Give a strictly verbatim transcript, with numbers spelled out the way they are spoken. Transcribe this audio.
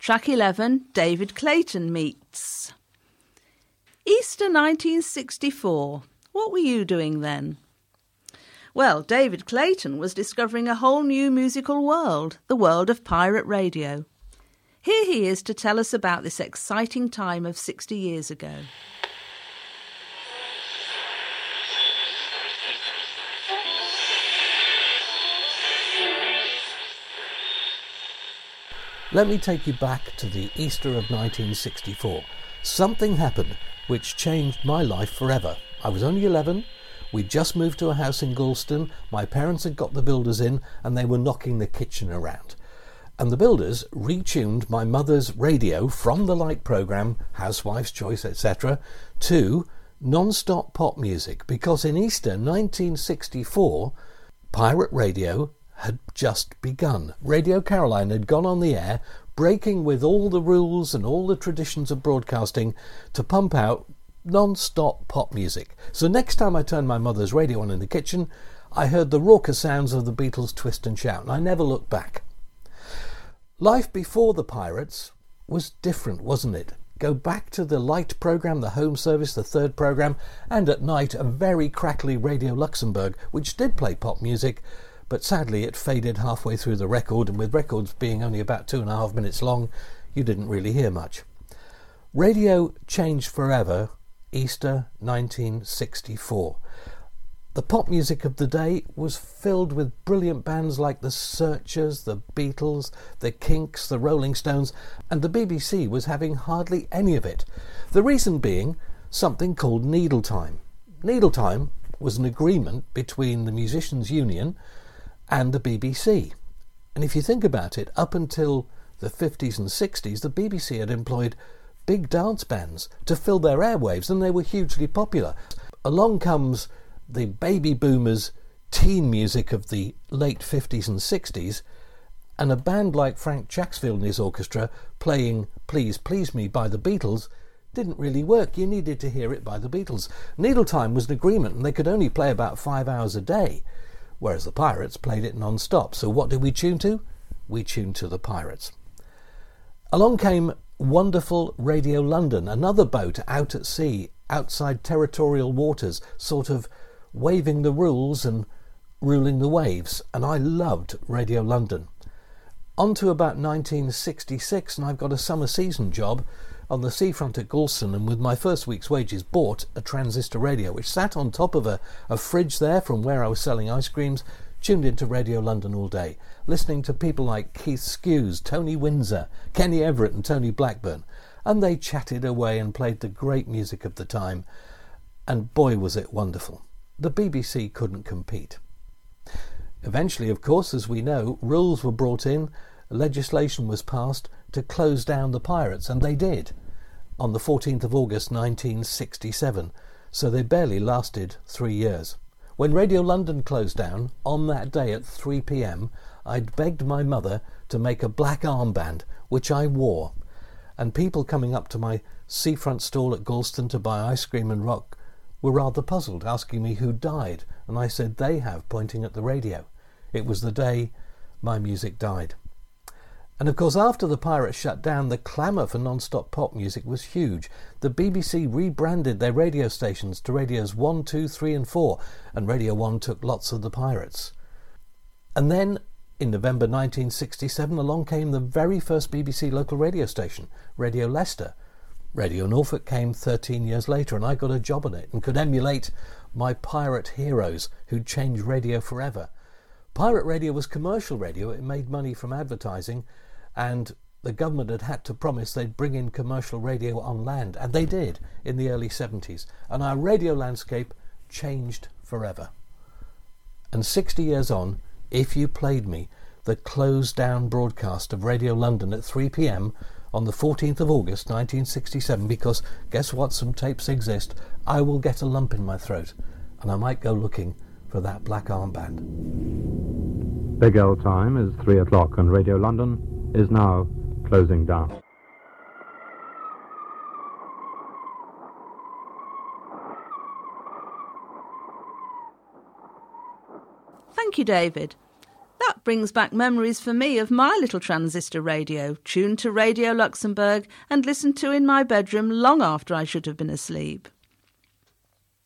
Track eleven, David Clayton meets. Easter nineteen sixty-four. What were you doing then? Well, David Clayton was discovering a whole new musical world, the world of pirate radio. Here he is to tell us about this exciting time of sixty years ago. Let me take you back to the Easter of nineteen sixty-four. Something happened which changed my life forever. I was only eleven. We'd just moved to a house in Galston. My parents had got the builders in and they were knocking the kitchen around. And the builders retuned my mother's radio from the light programme, Housewife's Choice, et cetera, to non-stop pop music, because in Easter nineteen sixty-four, pirate radio had just begun. Radio Caroline had gone on the air, breaking with all the rules and all the traditions of broadcasting to pump out non-stop pop music. So next time I turned my mother's radio on in the kitchen, I heard the raucous sounds of the Beatles' Twist and Shout, and I never looked back. Life before the Pirates was different, wasn't it? Go back to the light programme, the home service, the third programme, and at night a very crackly Radio Luxembourg, which did play pop music, but sadly it faded halfway through the record, and with records being only about two and a half minutes long, you didn't really hear much. Radio changed forever, Easter nineteen sixty-four. The pop music of the day was filled with brilliant bands like the Searchers, the Beatles, the Kinks, the Rolling Stones, and the B B C was having hardly any of it. The reason being something called Needle Time. Needle Time was an agreement between the Musicians' Union and the B B C. And if you think about it, up until the fifties and sixties, the B B C had employed big dance bands to fill their airwaves, and they were hugely popular. Along comes the baby boomers' teen music of the late fifties and sixties, and a band like Frank Chacksfield and his orchestra playing Please Please Me by the Beatles didn't really work. You needed to hear it by the Beatles. Needle Time was an agreement, and they could only play about five hours a day, whereas the Pirates played it non-stop. So what did we tune to? We tuned to the Pirates. Along came wonderful Radio London, another boat out at sea, outside territorial waters, sort of waving the rules and ruling the waves, and I loved Radio London. On to about nineteen sixty-six, and I've got a summer season job on the seafront at Galston, and with my first week's wages bought a transistor radio which sat on top of a, a fridge there from where I was selling ice creams, tuned into Radio London all day, listening to people like Keith Skews, Tony Windsor, Kenny Everett and Tony Blackburn, and they chatted away and played the great music of the time, and boy was it wonderful. The B B C couldn't compete. Eventually, of course, as we know, rules were brought in, legislation was passed to close down the Pirates, and they did, on the fourteenth of August nineteen sixty-seven, so they barely lasted three years. When Radio London closed down, on that day at three p.m, I'd begged my mother to make a black armband, which I wore, and people coming up to my seafront stall at Galston to buy ice cream and rock were rather puzzled, asking me who died, and I said they have, pointing at the radio. It was the day my music died. And of course, after the Pirates shut down, the clamour for non-stop pop music was huge. The B B C rebranded their radio stations to radios one, two, three and four, and Radio one took lots of the Pirates. And then, in November nineteen sixty-seven, along came the very first B B C local radio station, Radio Leicester. Radio Norfolk came thirteen years later, and I got a job on it and could emulate my pirate heroes who'd changed radio forever. Pirate radio was commercial radio. It made money from advertising, and the government had had to promise they'd bring in commercial radio on land, and they did in the early seventies, and our radio landscape changed forever. And sixty years on, if you played me the closed down broadcast of Radio London at three p.m. on the fourteenth of August nineteen sixty-seven, because guess what, some tapes exist, I will get a lump in my throat, and I might go looking for that black armband. Big L time is three o'clock, and Radio London is now closing down. Thank you, David. That that brings back memories for me of my little transistor radio, tuned to Radio Luxembourg and listened to in my bedroom long after I should have been asleep.